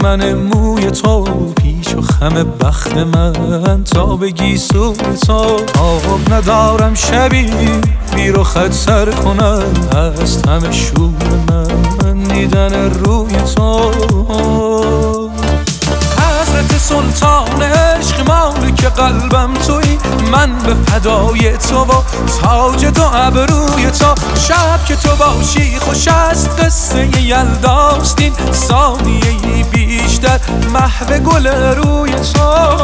خرمن موی تو، پیچ و خم بخت من تا بگی سوی تو. آب ندارم شبی بی رخت سر کنم، هست همه شور من دیدن روی تو. حضرت سلطان عشق مالک قلبم تویی، من به فدای تو و تاج دو ابروی تو. شب که تو باشی خوش است قصه یلداست، این ثانیه‌ای بیشتر محو گل روی تو.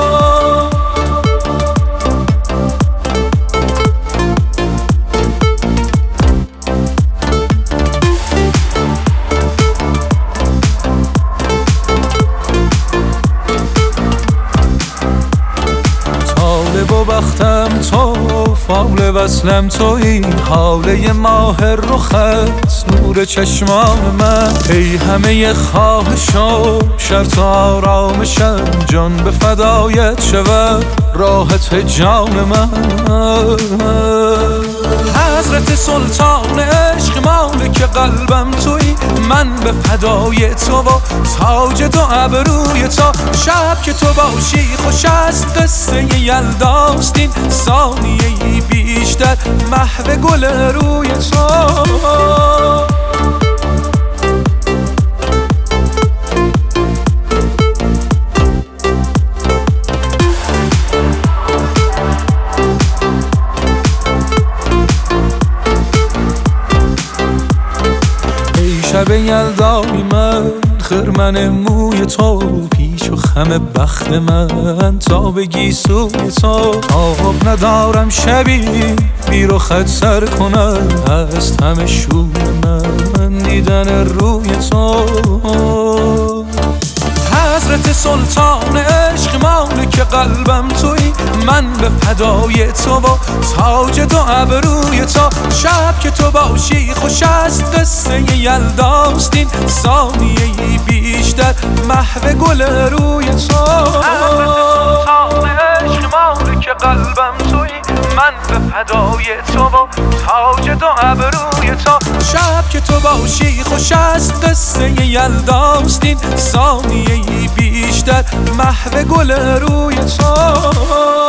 و بختم تو، فال وصلم تویی، حاله ماه رخت نور چشمان من. ای همه خواهش و شرط آرامشم، جان به فدایت شود راحت جان من. حضرت سلطان عشق مالک قلبم تویی، من به فدای تو و تاج دو ابروی تو. شب که تو باشی خوش است قصه یلداست، این ثانیه‌ای بیشتر محو گل روی تو. شب یلدای من، خرمن موی تو، پیچ و خم بخت من تا بگی سوی تو. آب ندارم شبی بی رخت سر کنم، هست همه شور من دیدن روی تو. حضرت سلطان عشق مالک قلبم تویی، من به فدای تو و تاج دو ابروی تو. شب که تو باشی خوش است قصه یلداست، این ثانیه‌ای بیشتر محو گل روی تو. حضرت سلطان عشق مالک قلبم تویی، من به فدای تو و تاج دو ابروی تو. شب که تو باشی خوش است قصه یلداست، این ثانیه‌ای بیشتر محو گل روی تو.